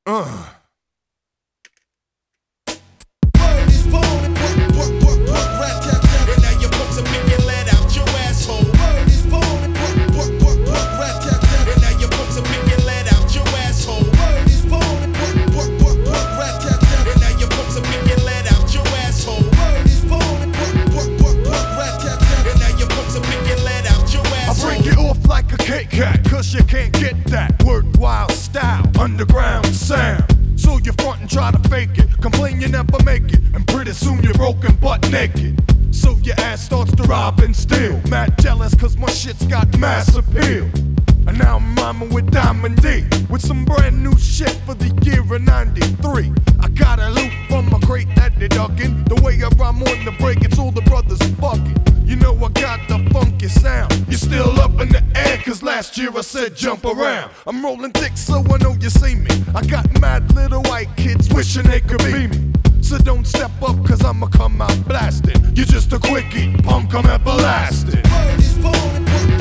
Cause you can't get that worthwhile style, underground sound. So you front and try to fake it, complain you never make it, and pretty soon you're broken butt naked. So your ass starts to rob and steal. Mad jealous cause my shit's got mass appeal. And now I'm rhyming with Diamond D, with some brand new shit for the year of '93. I got a loop from my great daddy duckin'. The way I rhyme on the break, it's all the brothers fucking. You know I got the funky sound. You're still up in the air, cause last year I said jump around. I'm rolling thick so I know you see me. I got mad little white kids wishing they could be me. So don't step up cause I'ma come out blasting. You're just a quickie, punk, I'm everlasting. Word is born,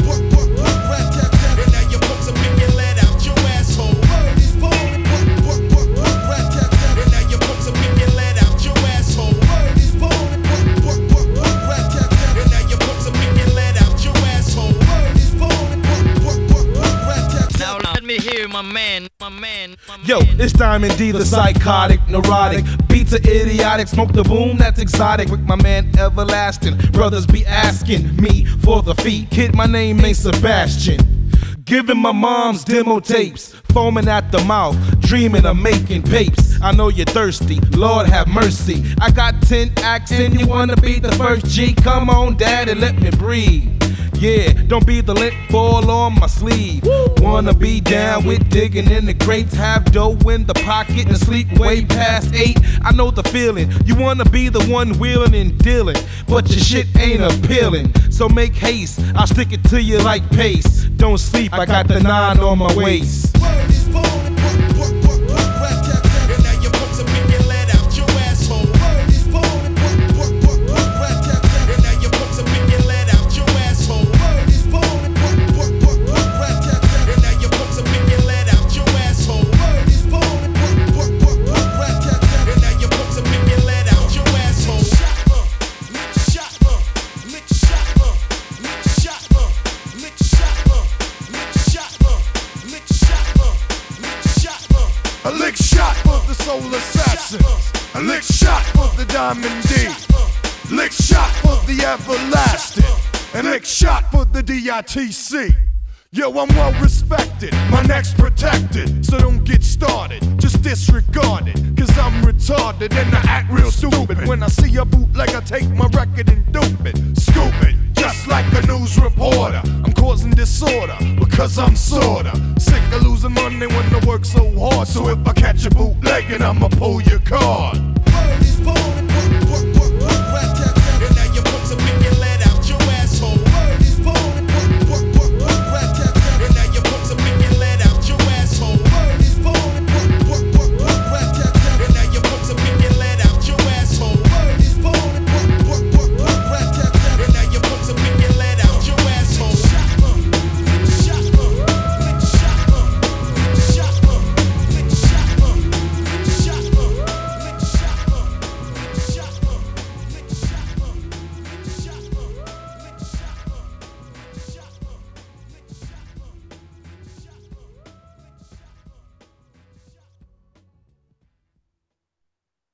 rat-tat-tat. And now you put some in your let out your asshole. Word is born, rat-tat-tat. And now you put some in your let out your asshole. Word is born, rat-tat-tat. And now you put some in your let out your asshole. Word is born, rat-tat-tat. Now let me hear my man. Yo, it's Diamond D, the psychotic, neurotic. Beats are idiotic, smoke the boom, that's exotic. With my man Everlasting, brothers be asking me for the feet. Kid, my name ain't Sebastian. Giving my mom's demo tapes, foaming at the mouth, dreaming of making papes. I know you're thirsty, Lord have mercy. I got 10 acts and you wanna be the first G. Come on, dad, and let me breathe. Yeah, don't be the lint ball on my sleeve. Wanna be down with digging in the crates, have dough in the pocket and sleep way past 8. I know the feeling, you wanna be the one wheeling and dealing, but your shit ain't appealing. So make haste, I'll stick it to you like pace. Don't sleep, I got the 9 on my waist. Word is born, rat-tat-tat. And now you put some in your let out your asshole. Word is born, rat-tat-tat. And now you put some in your let out your asshole. Word is born, rat-tat-tat. And now you put some in your let out your asshole. Word is born, rat-tat-tat. And now you put some in your let out your asshole. Lick shot, lick shot, lick shot, lick shot, lick shot, lick shot, lick shot, a lick shot for the soul assassin. A lick shot for the Diamond D. Lick shot for the everlasting. And lick shot for the DITC. Yo, I'm well respected, my neck's protected. So don't get started, just disregard it. Cause I'm retarded and I act real stupid. When I see a bootleg, I take my record and dope it. Scoop it, just like a news reporter. I'm causing disorder, because I'm sorta sick of losing money when I work so hard. So if I catch a bootleg, I'ma pull your card. Word is born.